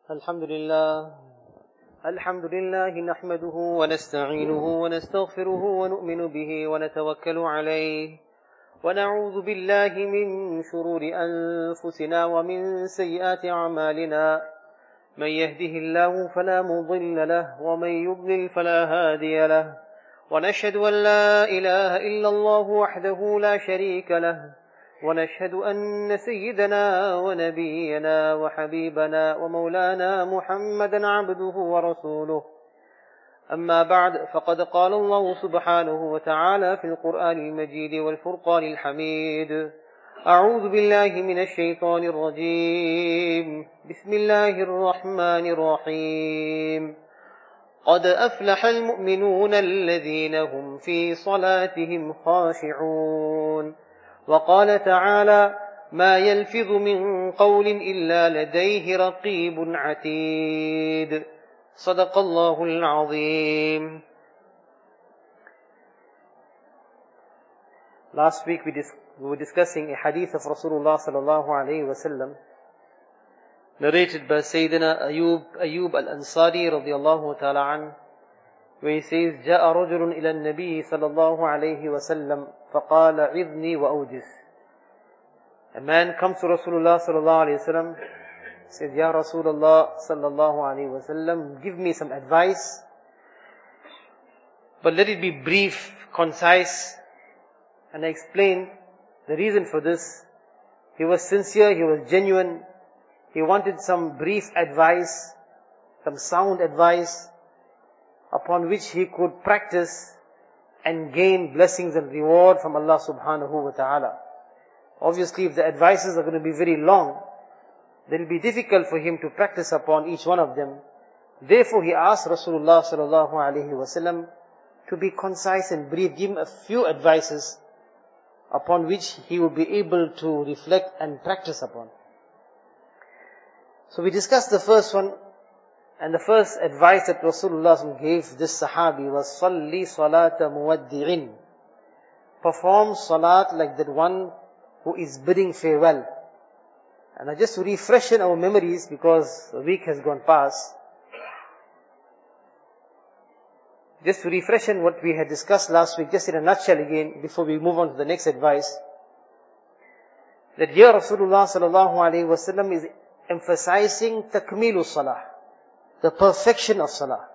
الحمد لله نحمده ونستعينه ونستغفره ونؤمن به ونتوكل عليه ونعوذ بالله من شرور أنفسنا ومن سيئات أعمالنا من يهده الله فلا مضل له ومن يضلل فلا هادي له ونشهد أن لا إله إلا الله وحده لا شريك له ونشهد أن سيدنا ونبينا وحبيبنا ومولانا محمدا عبده ورسوله أما بعد فقد قال الله سبحانه وتعالى في القرآن المجيد والفرقان الحميد أعوذ بالله من الشيطان الرجيم بسم الله الرحمن الرحيم قد أفلح المؤمنون الذين هم في صلاتهم خاشعون وقال تعالى ما يلفظ من قول إلا لديه رقيب عتيد صدق الله العظيم. Last week we were discussing a hadith of Rasulullah sallallahu alayhi wa sallam narrated by Sayyidina Ayyub al-Ansari radiyallahu ta'ala an, where he says, جاء رجل إلى النبي صلى الله عليه وسلم فقال عظني وأوجز. A man comes to Rasulullah sallallahu alayhi wa sallam, says, Ya Rasulullah sallallahu alayhi wa sallam, give me some advice, but let it be brief, concise. And I explained the reason for this. He was sincere, he was genuine, he wanted some brief advice, some sound advice, upon which he could practice and gain blessings and reward from Allah subhanahu wa ta'ala. Obviously, if the advices are going to be very long, then it will be difficult for him to practice upon each one of them. Therefore, he asked Rasulullah sallallahu alayhi wa sallam to be concise and brief, give him a few advices upon which he will be able to reflect and practice upon. So we discussed the first one, and the first advice that Rasulullah gave this Sahabi was Salli salata muwaddi'in. Perform salat like that one who is bidding farewell. And just to refresh in our memories, because a week has gone past, just to refresh in what we had discussed last week, just in a nutshell again, before we move on to the next advice, that here Rasulullah sallallahu alayhi wa sallam is emphasizing takmilu salah, the perfection of salah,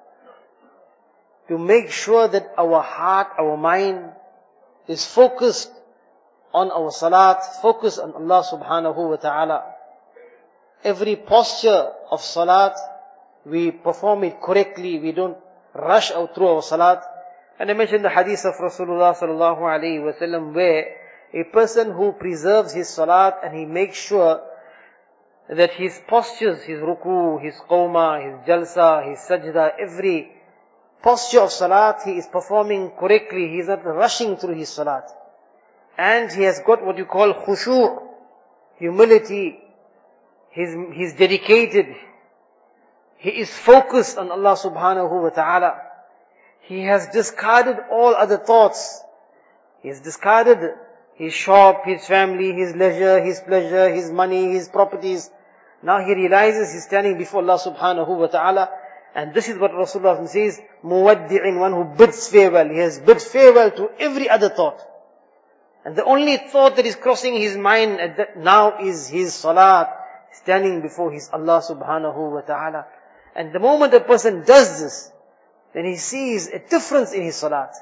to make sure that our heart, our mind is focused on our salat, focused on Allah subhanahu wa ta'ala. Every posture of salat, we perform it correctly, we don't rush out through our salat. And I mentioned the hadith of Rasulullah sallallahu alayhi wa sallam, where a person who preserves his salat and he makes sure that his postures, his ruku, his qawma, his jalsa, his sajda, every posture of salat, he is performing correctly. He is not rushing through his salat. And he has got what you call khushu', humility. He's dedicated. He is focused on Allah subhanahu wa ta'ala. He has discarded all other thoughts. He has discarded his shop, his family, his leisure, his pleasure, his money, his properties. Now he realizes he's standing before Allah subhanahu wa ta'ala. And this is what Rasulullah says, muwaddi'in, one who bids farewell. He has bid farewell to every other thought. And the only thought that is crossing his mind at that now is his salat, standing before his Allah subhanahu wa ta'ala. And the moment a person does this, then he sees a difference in his salat.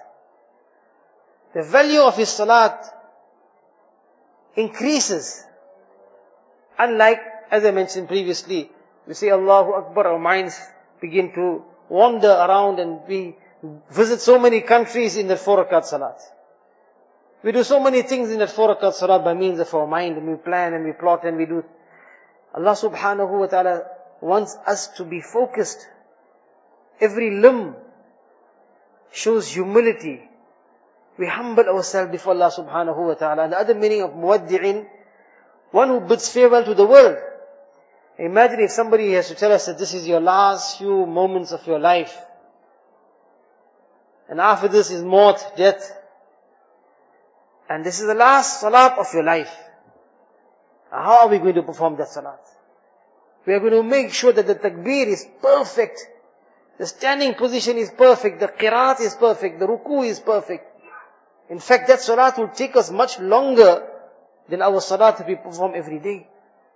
The value of his salat increases. Unlike, as I mentioned previously, we say Allahu Akbar, our minds begin to wander around and we visit so many countries in the 4 rakat salat. We do so many things in that 4 rakat salat by means of our mind, and we plan and we plot and we do. Allah subhanahu wa ta'ala wants us to be focused. Every limb shows humility. We humble ourselves before Allah subhanahu wa ta'ala. And the other meaning of muwaddi'in, one who bids farewell to the world. Imagine if somebody has to tell us that this is your last few moments of your life. And after this is maut, death. And this is the last salat of your life. How are we going to perform that salat? We are going to make sure that the takbir is perfect. The standing position is perfect. The qiraat is perfect. The ruku is perfect. In fact, that salat will take us much longer than our salat that we perform every day.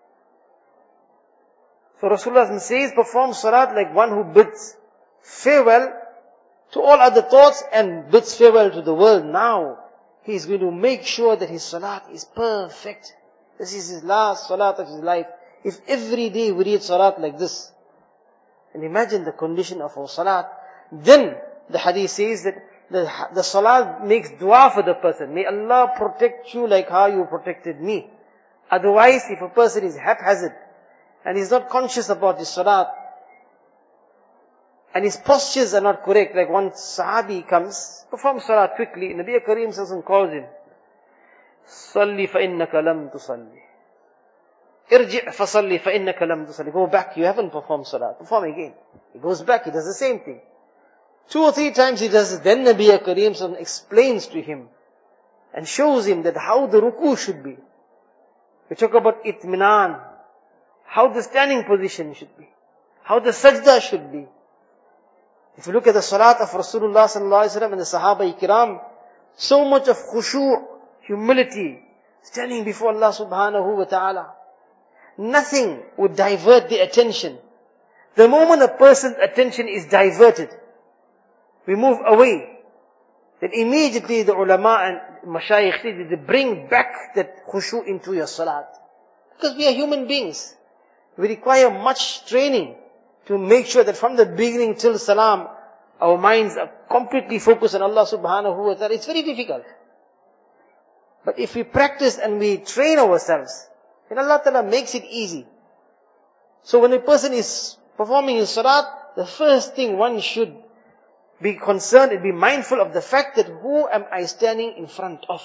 So Rasulullah says, perform salat like one who bids farewell to all other thoughts and bids farewell to the world. Now, he is going to make sure that his salat is perfect. This is his last salat of his life. If every day we read salat like this, and imagine the condition of our salat, then the hadith says that the salat makes dua for the person. May Allah protect you like how you protected me. Otherwise, if a person is haphazard, and he's not conscious about his salat, and his postures are not correct, like one sahabi comes, performs salat quickly, Nabi Kareem Sallallahu calls him, Salli fa innaka lam tusalli. Irji' fa salli fa innaka lam tusalli. Go back, you haven't performed salat. Perform again. He goes back, he does the same thing. 2 or 3 times he does it. Then Nabi Kareem Sallallahu explains to him and shows him that how the ruku should be. We talk about itminan, how the standing position should be, how the sajda should be. If you look at the salat of Rasulullah sallallahu alaihi wasallam and the Sahaba Ikram, so much of khushu', humility, standing before Allah subhanahu wa ta'ala. Nothing would divert the attention. The moment a person's attention is diverted, we move away, then immediately the ulama and mashayikh, they bring back that khushu' into your salat. Because we are human beings. We require much training to make sure that from the beginning till salam, our minds are completely focused on Allah subhanahu wa ta'ala. It's very difficult. But if we practice and we train ourselves, then Allah ta'ala makes it easy. So when a person is performing his salat, the first thing one should be concerned and be mindful of the fact that who am I standing in front of?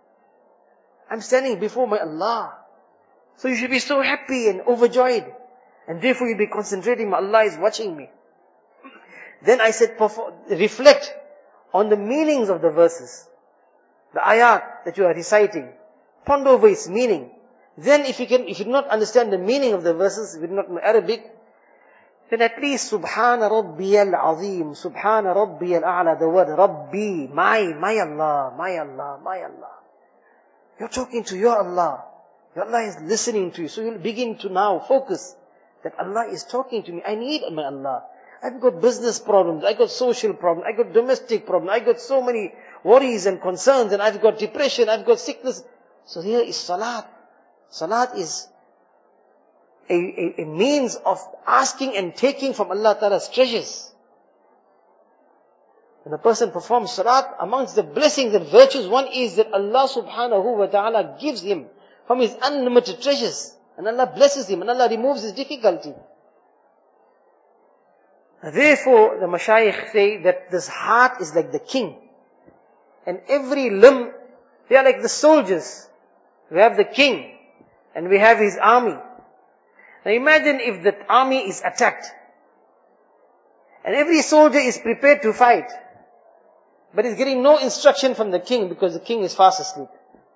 I'm standing before my Allah. So you should be so happy and overjoyed. And therefore you'll be concentrating, my Allah is watching me. Then I said, reflect on the meanings of the verses. The ayat that you are reciting. Ponder over its meaning. Then if you do not understand the meaning of the verses, if you do not know Arabic, then at least Subhana Rabbiyal Azim, Subhana Rabbiyal A'la, the word Rabbi, my Allah, my Allah, my Allah. You're talking to your Allah. Your Allah is listening to you. So you'll begin to now focus that Allah is talking to me. I need my Allah. I've got business problems. I got social problems. I got domestic problems. I got so many worries and concerns. And I've got depression. I've got sickness. So here is salat. Salat is a means of asking and taking from Allah Ta'ala's treasures. When a person performs salat, amongst the blessings and virtues, one is that Allah subhanahu wa ta'ala gives him from his unlimited treasures. And Allah blesses him and Allah removes his difficulty. Therefore, the mashayikh say that this heart is like the king. And every limb, they are like the soldiers. We have the king and we have his army. Now imagine if that army is attacked. And every soldier is prepared to fight. But is getting no instruction from the king because the king is fast asleep.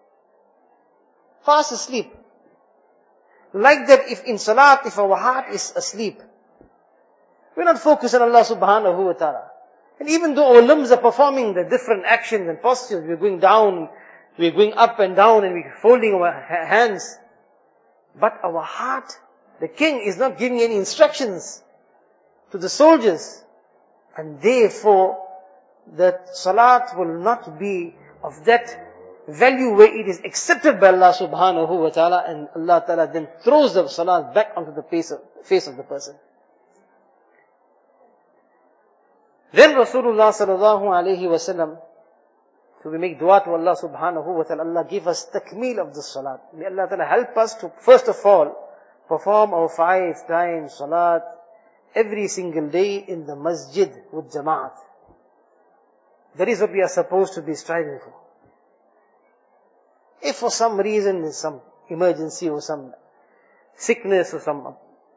Fast asleep. Like that, if in salat, if our heart is asleep, we're not focused on Allah subhanahu wa ta'ala. And even though our limbs are performing the different actions and postures, we're going down, we're going up and down, and we're folding our hands. But our heart, the king is not giving any instructions to the soldiers. And therefore, that salat will not be of that value where it is accepted by Allah subhanahu wa ta'ala, and Allah ta'ala then throws the salat back onto the face of the person. Then Rasulullah sallallahu alayhi wa sallam, so we make dua to Allah subhanahu wa ta'ala, Allah give us takmeel of the salat. May Allah ta'ala help us to first of all perform our 5 times salat every single day in the masjid with jama'at. That is what we are supposed to be striving for. If for some reason, there's some emergency or some sickness or some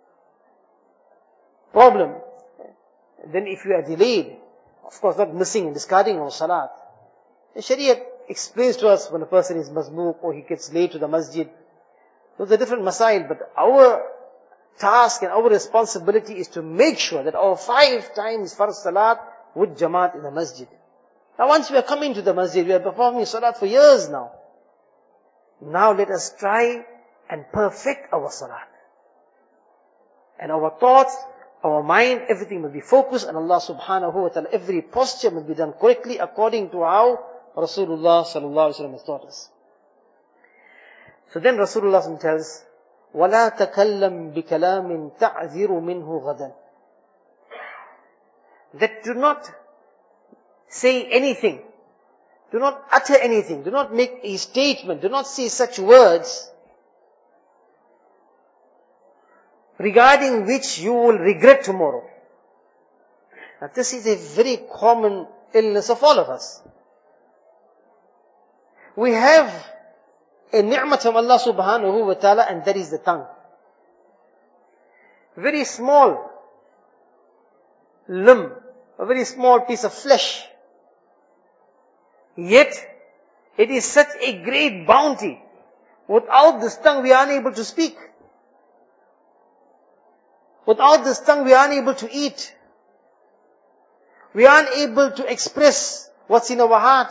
problem, then if you are delayed, of course not missing and discarding our salat, the Sharia explains to us when a person is masbook or he gets late to the masjid. Those are different masail, but our task and our responsibility is to make sure that our 5 times Farz Salat with Jamaat in the masjid. Now once we are coming to the masjid, we are performing Salat for years now. Now let us try and perfect our Salat. And our thoughts, our mind, everything will be focused on Allah subhanahu wa ta'ala. Every posture will be done correctly according to how Rasulullah sallallahu alaihi wasallam has taught us. So then Rasulullah tells, وَلَا تَكَلَّمْ بِكَلَامٍ تَعْذِرُ مِنْهُ غَدًا. That do not say anything. Do not utter anything. Do not make a statement. Do not say such words regarding which you will regret tomorrow. Now this is a very common illness of all of us. We have a ni'mat from Allah subhanahu wa ta'ala, and that is the tongue. Very small limb, a very small piece of flesh. Yet, it is such a great bounty. Without this tongue, we are unable to speak. Without this tongue, we are unable to eat. We are unable to express what's in our heart.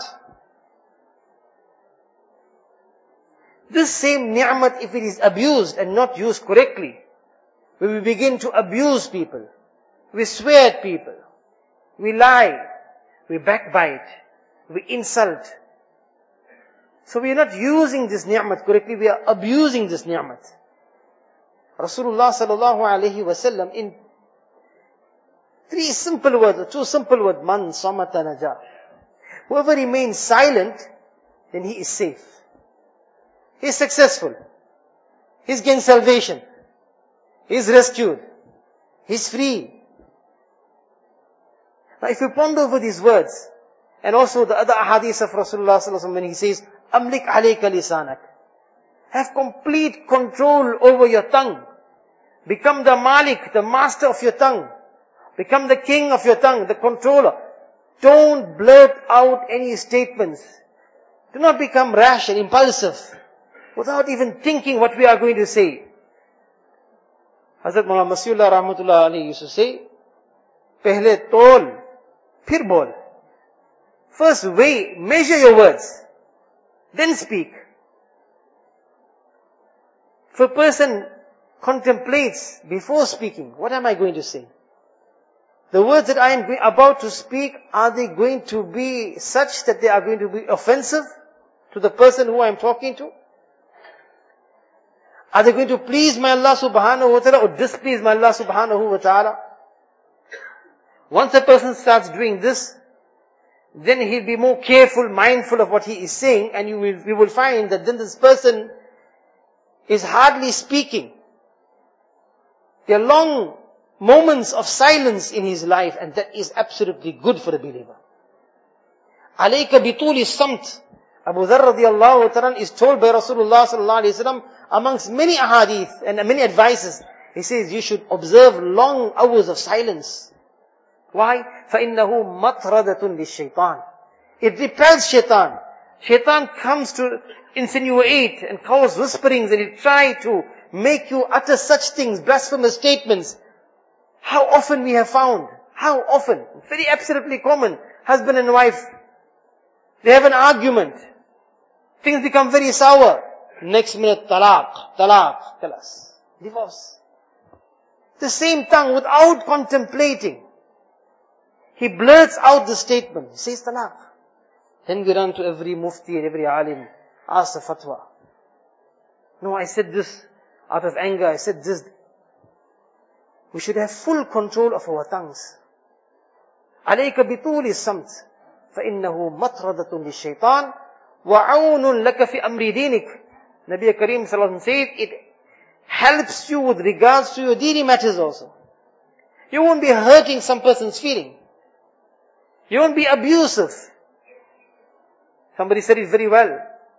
This same ni'mat, if it is abused and not used correctly, when we begin to abuse people, we swear at people, we lie, we backbite, we insult. So we are not using this ni'mat correctly, we are abusing this ni'mat. Rasulullah sallallahu alayhi wasallam in 3 simple words, or 2 simple words, man samata naja. Whoever remains silent, then he is safe. He is successful. He is gained salvation. He is rescued. He is free. Now if you ponder over these words, and also the other ahadith of Rasulullah sallallahu alaihi wasallam when he says, Amlik alayka lisanak. Have complete control over your tongue. Become the Malik, the master of your tongue. Become the king of your tongue, the controller. Don't blurt out any statements. Do not become rash and impulsive without even thinking what we are going to say. Hazrat Maulana Masihullah Rahmatullah Ali used to say, Pehle tol, phir bol. First weigh, measure your words, then speak. If a person contemplates before speaking, what am I going to say? The words that I am about to speak, are they going to be such that they are going to be offensive to the person who I am talking to? Are they going to please my Allah subhanahu wa ta'ala or displease my Allah subhanahu wa ta'ala? Once a person starts doing this, then he'll be more careful, mindful of what he is saying, and you will find that then this person is hardly speaking. There are long moments of silence in his life, and that is absolutely good for a believer. Alayka bituli samt. Abu Dharr radiyallahu ta'ala is told by Rasulullah sallallahu alayhi wa sallam, amongst many ahadith and many advices, he says you should observe long hours of silence. Why? فَإِنَّهُ مَطْرَدَةٌ لِلشَّيْطَانِ. It repels shaitan. Shaitan comes to insinuate and cause whisperings, and he try to make you utter such things, blasphemous statements. How often we have found, how often, very absolutely common, husband and wife, they have an argument. Things become very sour. Next minute, talaq, talas, divorce. The same tongue, without contemplating, he blurts out the statement. He says talaq. Then we run to every mufti and every alim, ask a fatwa. No, I said this out of anger, I said this. We should have full control of our tongues. عليك بطول الصمت فإنه مطردة للشيطان وعون لك في أمر دينك. Nabi Kareem sallallahu alaihi wasallam said, it helps you with regards to your dini matters also. You won't be hurting some person's feeling. You won't be abusive. Somebody said it very well.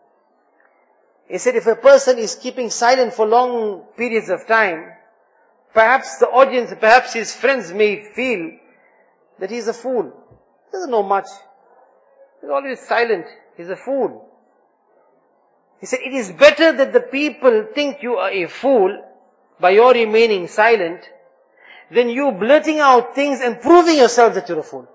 He said if a person is keeping silent for long periods of time, perhaps the audience, perhaps his friends may feel that he's a fool. He doesn't know much. He's always silent. He's a fool. He said, it is better that the people think you are a fool by your remaining silent, then you blurting out things and proving yourself that you're a fool.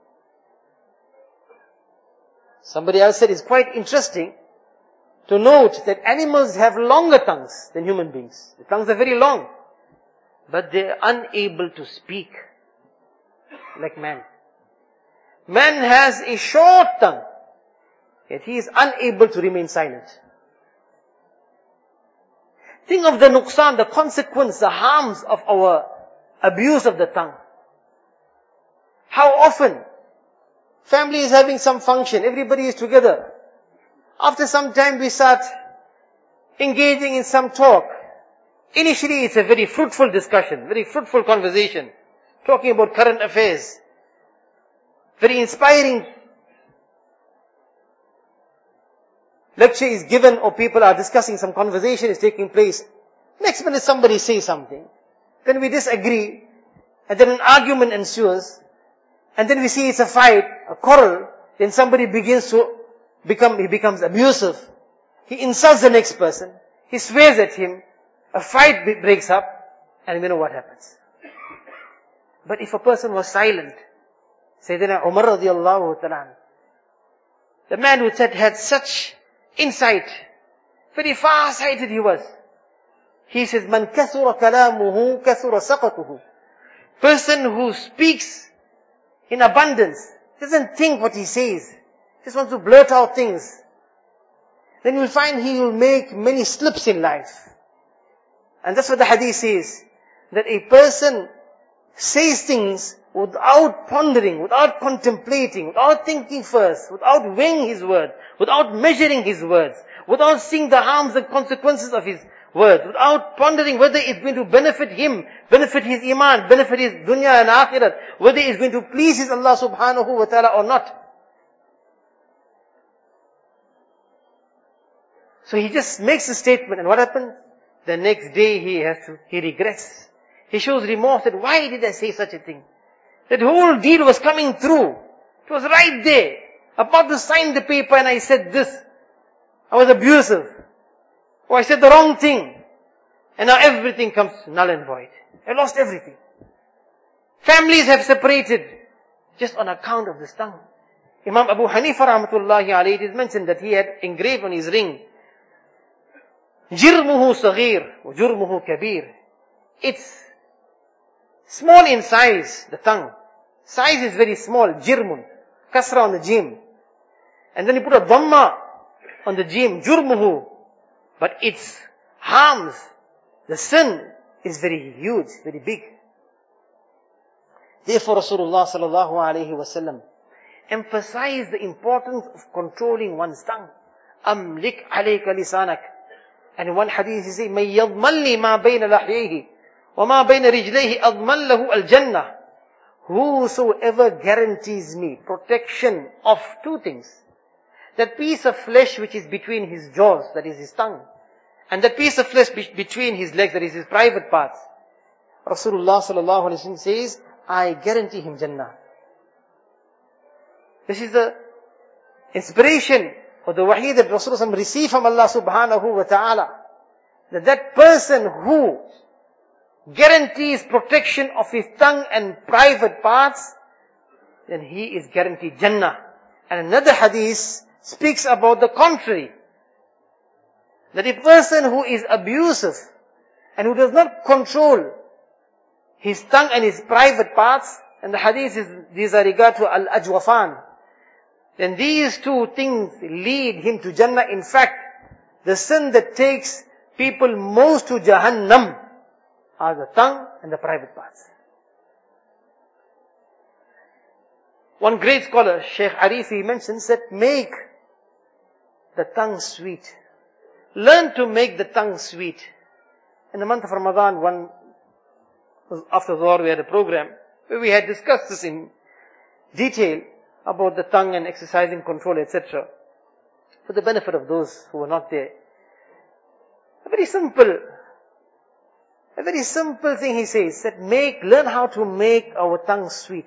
Somebody else said it's quite interesting to note that animals have longer tongues than human beings. The tongues are very long, but they're unable to speak like man. Man has a short tongue, yet he is unable to remain silent. Think of the nuqsan, the consequence, the harms of our abuse of the tongue. How often family is having some function, everybody is together. After some time we start engaging in some talk. Initially it's a very fruitful discussion, very fruitful conversation, talking about current affairs. Very inspiring lecture is given or people are discussing, some conversation is taking place. Next minute somebody says something. Then we disagree. And then an argument ensues. And then we see it's a fight, a quarrel. Then somebody begins to he becomes abusive. He insults the next person. He swears at him. A fight breaks up. And we know what happens. But if a person was silent, Sayyidina Umar radiallahu ta'ala, the man who had such insight, very far-sighted he was. He says, Man kathura kalamuhu kathura saqatuhu. Person who speaks in abundance, doesn't think what he says, just wants to blurt out things, then you'll find he will make many slips in life. And that's what the hadith says, that a person says things without pondering, without contemplating, without thinking first, without weighing his words, without measuring his words, without seeing the harms and consequences of his words, without pondering whether it's going to benefit him, benefit his iman, benefit his dunya and akhirat, whether it's going to please his Allah subhanahu wa ta'ala or not. So he just makes a statement, and what happens? The next day he regrets. He shows remorse that why did I say such a thing? That whole deal was coming through. It was right there. About to sign the paper and I said this. I was abusive. Or I said the wrong thing. And now everything comes null and void. I lost everything. Families have separated just on account of this tongue. Imam Abu Hanifa rahmatullahi alayhi, it is mentioned that he had engraved on his ring, Jirmuhu saghir, wa jurmuhu kabir. It's small in size, the tongue. Size is very small, jirmun. Kasra on the jim. And then you put a dhamma on the jim, jurmuhu. But its harms, the sin is very huge, very big. Therefore Rasulullah sallallahu alayhi wasallam emphasized the importance of controlling one's tongue. Amlik alayka lisanak. And in one hadith he says, May yadmalli ma bayna lahyayhi wa ma bayna rijlayhi adman lahu al-jannah. Whosoever guarantees me protection of two things. That piece of flesh which is between his jaws, that is his tongue. And that piece of flesh between his legs, that is his private parts. Rasulullah sallallahu alayhi wa sallam says, I guarantee him Jannah. This is the inspiration or the wahi that Rasulullah received from Allah subhanahu wa ta'ala. That person who guarantees protection of his tongue and private parts, then he is guaranteed Jannah. And another hadith speaks about the contrary. That a person who is abusive and who does not control his tongue and his private parts, and the hadith is, these are regard to al-ajwafan, then these two things lead him to Jannah. In fact, the sin that takes people most to Jahannam are the tongue and the private parts. One great scholar, Shaykh Arifi, mentions that make the tongue sweet. Learn to make the tongue sweet. In the month of Ramadan, after Dhuhr, we had a program where we had discussed this in detail about the tongue and exercising control, etc. For the benefit of those who were not there. A very simple thing he says, that learn how to make our tongue sweet.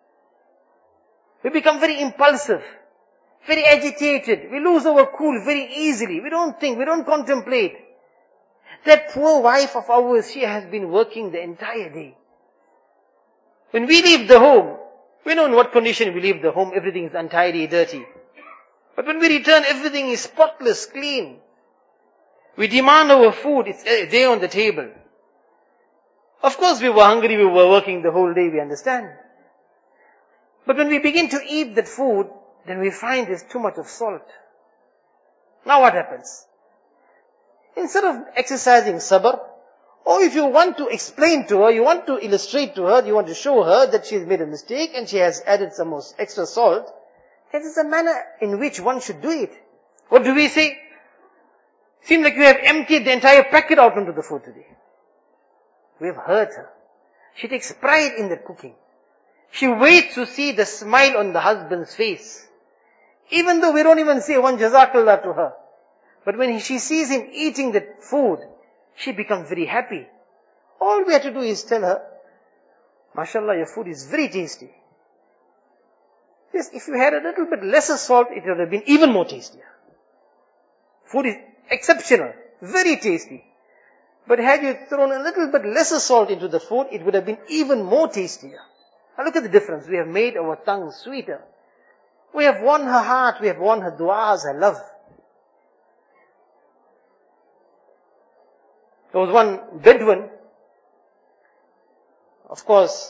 We become very impulsive, very agitated. We lose our cool very easily. We don't think, we don't contemplate. That poor wife of ours, she has been working the entire day. When we leave the home, we know in what condition we leave the home, everything is untidy, dirty. But when we return, everything is spotless, clean. We demand our food, it's there on the table. Of course we were hungry, we were working the whole day, we understand. But when we begin to eat that food, then we find there's too much of salt. Now what happens? Instead of exercising sabr, or if you want to explain to her, you want to illustrate to her, you want to show her that she's made a mistake and she has added some more extra salt, that is the manner in which one should do it. What do we say? Seems like you have emptied the entire packet out onto the food today. We have hurt her. She takes pride in the cooking. She waits to see the smile on the husband's face. Even though we don't even say one jazakallah to her. But when she sees him eating the food, she becomes very happy. All we have to do is tell her, mashallah, your food is very tasty. Yes, if you had a little bit lesser salt, it would have been even more tastier. Food is exceptional, very tasty. But had you thrown a little bit lesser salt into the food, it would have been even more tastier. Now look at the difference. We have made our tongue sweeter. We have won her heart, we have won her du'as, her love. There was one Bedouin. Of course,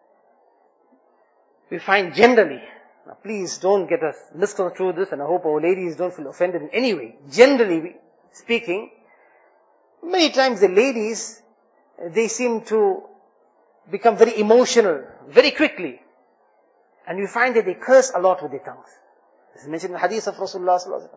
we find generally, now please don't get us misconstrued this, and I hope our ladies don't feel offended in any way. Generally speaking, many times the ladies, they seem to become very emotional very quickly. And you find that they curse a lot with their tongues. This is mentioned in the hadith of Rasulullah sallallahu alaihi wasallam.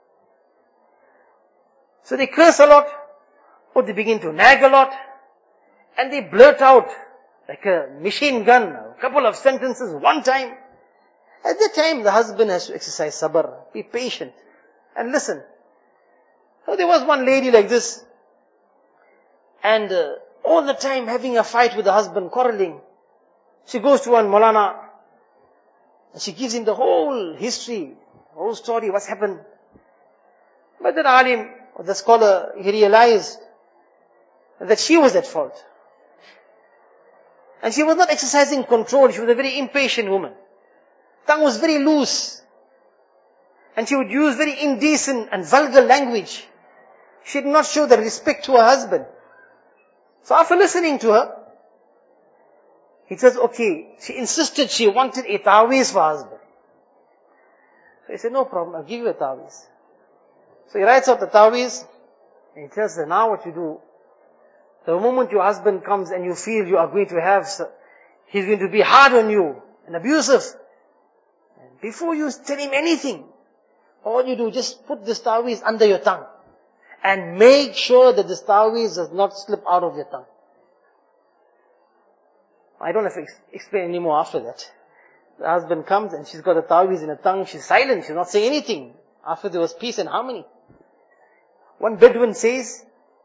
So they curse a lot, or they begin to nag a lot, and they blurt out like a machine gun, a couple of sentences one time. At that time, the husband has to exercise sabr, be patient, and listen. So there was one lady like this, and all the time having a fight with the husband, quarreling. She goes to one Maulana, and she gives him the whole history, whole story, what's happened. But that alim, or the scholar, he realized that she was at fault. And she was not exercising control, she was a very impatient woman. Tongue was very loose. And she would use very indecent and vulgar language. She did not show the respect to her husband. So after listening to her, he says, okay, she insisted she wanted a ta'weez for her husband. So he said, no problem, I'll give you a ta'weez. So he writes out the ta'weez, and he tells her, now what you do, the moment your husband comes and you feel you are going to have, he's going to be hard on you and abusive, and before you tell him anything, all you do, just put this ta'weez under your tongue. And make sure that this ta'weez does not slip out of your tongue. I don't have to explain anymore after that. The husband comes and she's got a ta'weez in her tongue, she's silent, she's not saying anything. After there was peace and harmony. One Bedouin says,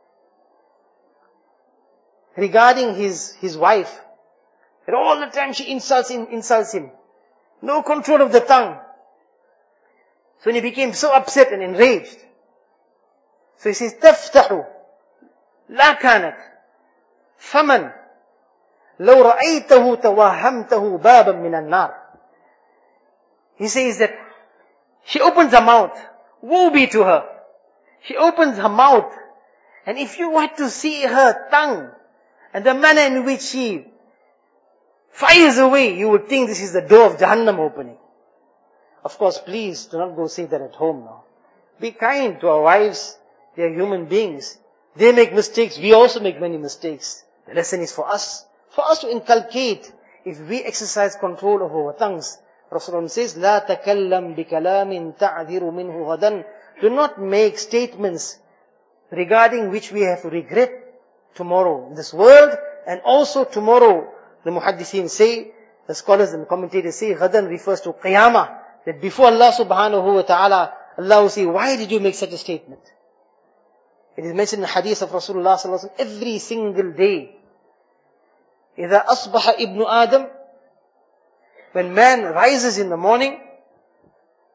regarding his wife, that all the time she insults him. No control of the tongue. So when he became so upset and enraged, so he says, تفتح لا كانت فمن لو رأيته توهمته بابا من النار. He says that she opens her mouth. Woe be to her. She opens her mouth. And if you were to see her tongue and the manner in which she fires away, you would think this is the door of Jahannam opening. Of course, please do not go say that at home now. Be kind to our wives. They are human beings. They make mistakes. We also make many mistakes. The lesson is for us. For us to inculcate, if we exercise control of our tongues. Rasulullah says, لا تكلم بكلام تعذر منه غدا. Do not make statements regarding which we have to regret tomorrow in this world, and also tomorrow. The muhaddithin say, the scholars and the commentators say, غدا refers to qiyamah. That before Allah subhanahu wa ta'ala, Allah will say, why did you make such a statement? It is mentioned in the hadith of Rasulullah sallallahu alaihi wasallam, every single day. إِذَا أَصْبَحَ إِبْنُ آدَمَ, when man rises in the morning,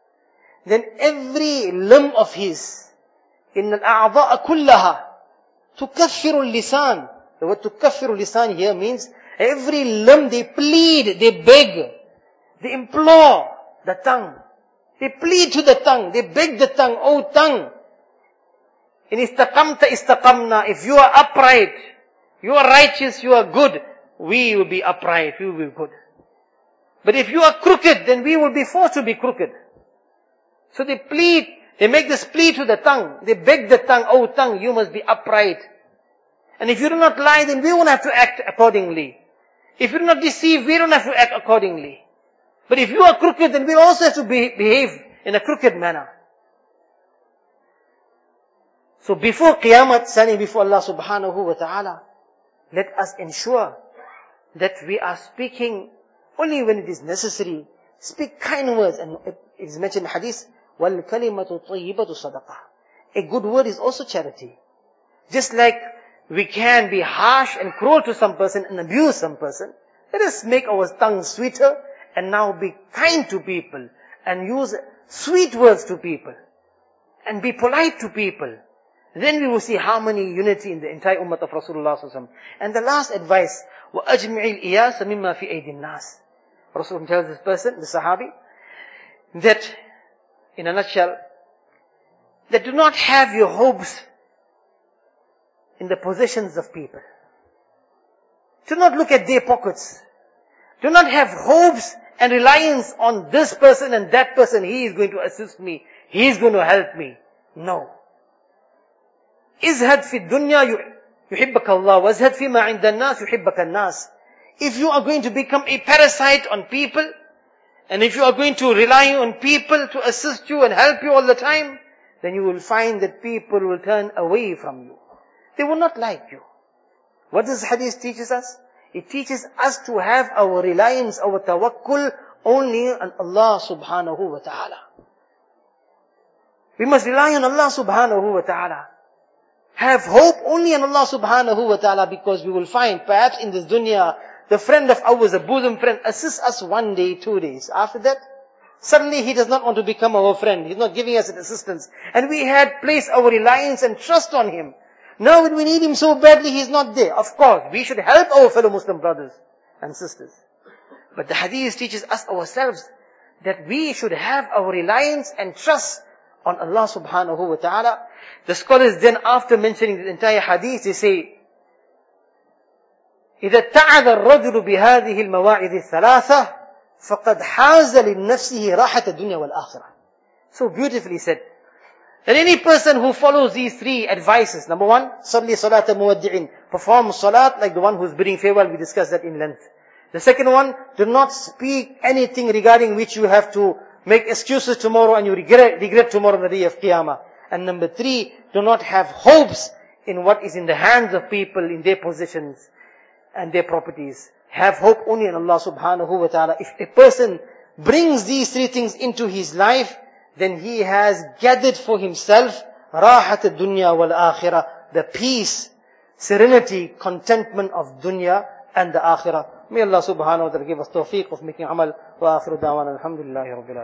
then every limb of his, إِنَّ الْأَعْضَاءَ كُلَّهَا Tukaffiru lisan. The word tukaffiru lisan here means every limb they plead, they beg, they implore the tongue. They plead to the tongue, they beg the tongue, oh tongue. In istaqamta istaqamna, if you are upright, you are righteous, you are good, we will be upright, we will be good. But if you are crooked, then we will be forced to be crooked. So they plead, they make this plea to the tongue. They beg the tongue, oh tongue, you must be upright. And if you do not lie, then we won't have to act accordingly. If you do not deceive, we don't have to act accordingly. But if you are crooked, then we also have to behave in a crooked manner. So before Qiyamah, standing before Allah subhanahu wa ta'ala, let us ensure that we are speaking only when it is necessary. Speak kind words. And it is mentioned in hadith, وَالْكَلِمَةُ طَيِّبَةُ صَدَقَةٌ. A good word is also charity. Just like we can be harsh and cruel to some person and abuse some person, let us make our tongue sweeter and now be kind to people and use sweet words to people and be polite to people. Then we will see harmony, unity in the entire ummah of Rasulullah sallallahu alaihi wasallam. And the last advice, وَأَجْمِعِ الْإِيَاسَ مِمَّا فِي أَيْدِ النَّاسِ. Rasulullah tells this person, the Sahabi, that, in a nutshell, that do not have your hopes in the possessions of people. Do not look at their pockets. Do not have hopes and reliance on this person and that person. He is going to assist me. He is going to help me. No. اِزْهَدْ فِي الدُّنْيَا يُحِبَّكَ اللَّهُ وَازْهَدْ فِي مَا عِنْدَ النَّاسِ يُحِبَّكَ النَّاسِ. If you are going to become a parasite on people, and if you are going to rely on people to assist you and help you all the time, then you will find that people will turn away from you. They will not like you. What does hadith teaches us? It teaches us to have our reliance, our tawakkul only on Allah subhanahu wa ta'ala. We must rely on Allah subhanahu wa ta'ala. Have hope only on Allah subhanahu wa ta'ala, because we will find perhaps in this dunya, the friend of ours, a bosom friend, assists us 1 day, 2 days. After that, suddenly he does not want to become our friend. He's not giving us assistance. And we had placed our reliance and trust on him. Now when we need him so badly, he's not there. Of course, we should help our fellow Muslim brothers and sisters. But the hadith teaches us ourselves that we should have our reliance and trust on Allah subhanahu wa ta'ala. The scholars then, after mentioning the entire hadith, they say, إِذَا اتَّعَذَ الرَّجُلُ بِهَذِهِ الْمَوَاعِذِ الثَّلَاثَةِ فَقَدْ حَازَ لِلنَّفْسِهِ رَاحَةَ الدُّنْيَا وَالْآخِرَةِ. So beautifully said. That any person who follows these 3 advices, number 1, صَلِّ صَلَاةَ مُوَدِّعٍ, perform salat like the one who is bidding farewell. We discussed that in length. The second one, do not speak anything regarding which you have to make excuses tomorrow and you regret tomorrow on the day of Qiyamah. And number 3, do not have hopes in what is in the hands of people, in their possessions and their properties. Have hope only in Allah subhanahu wa ta'ala. If a person brings these 3 things into his life, then he has gathered for himself rahat ad-dunya wal akhirah, the peace, serenity, contentment of dunya and the akhirah. May Allah subhanahu wa ta'ala give us tawfiq of making amal. Wa akhiru da'wana alhamdulillahi rabbil alamin.